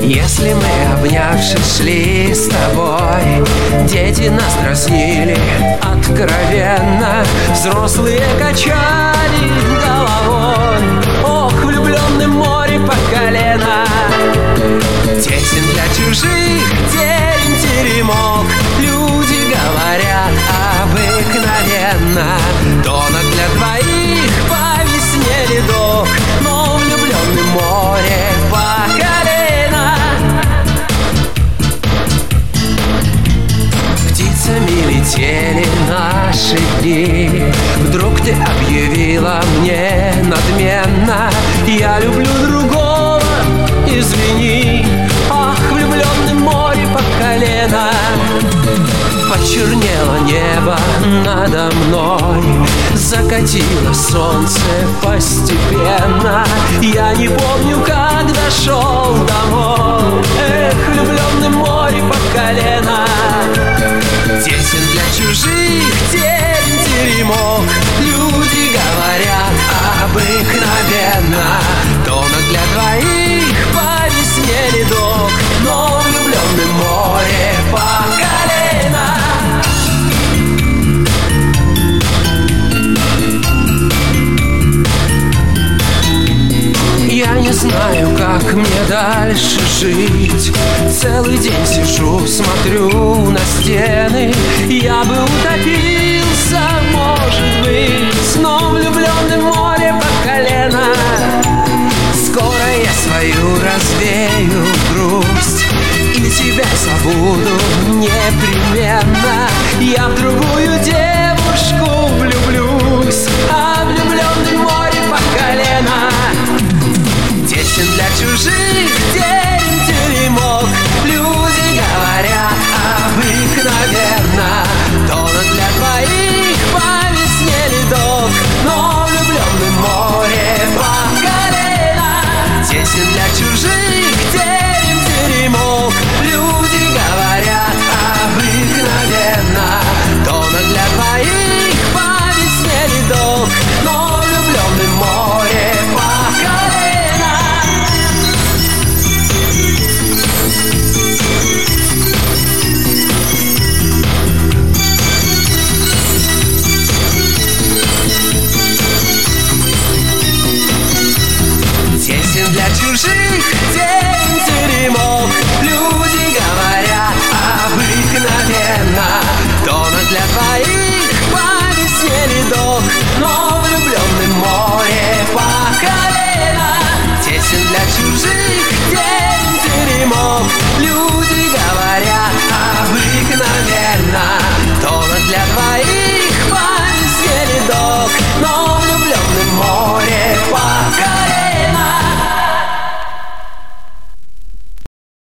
Если мы, обнявшись, шли с тобой, дети нас дразнили откровенно, взрослые качали головой. Ох, влюбленным море по колено, тесен для чужих дерем теремок. Люди говорят обыкновенно, тонок для двоих по весне ледок, но влюбленным море по колено. Птицами летели наши дни, вдруг ты объявила мне надменно: я люблю другого, извини. Ах, влюбленным море по колено. Почернело небо надо мной, закатило солнце постепенно. Я не помню, как дошел домой. Эх, влюбленным море по колено, тесен для чужих дерем теремок. Люди говорят обыкновенно, тонок для двоих по весне ледок, но влюбленным море по колено. Я не знаю, как мне дальше жить. Целый день сижу, смотрю на стены. Я бы утопился, может быть, но влюбленным море по колено. Скоро я свою развею грусть и тебя забуду непременно. Я в другую девушку влюблюсь, а влюбленным море по колено. Тесен для чужих дерем теремок. Люди говорят обыкновенно, тонок для двоих по весне ледок, но влюбленным море по колено. Тесен для чужих дерем теремок. Люди говорят обыкновенно, тонок для двоих по весне ледок, но влюбленным море по колено. Тесен для чужих дерем теремок. Люди говорят обыкновенно, тонок для двоих по весне ледок, но влюбленным море по колено. Тесен для чужих дерем теремок.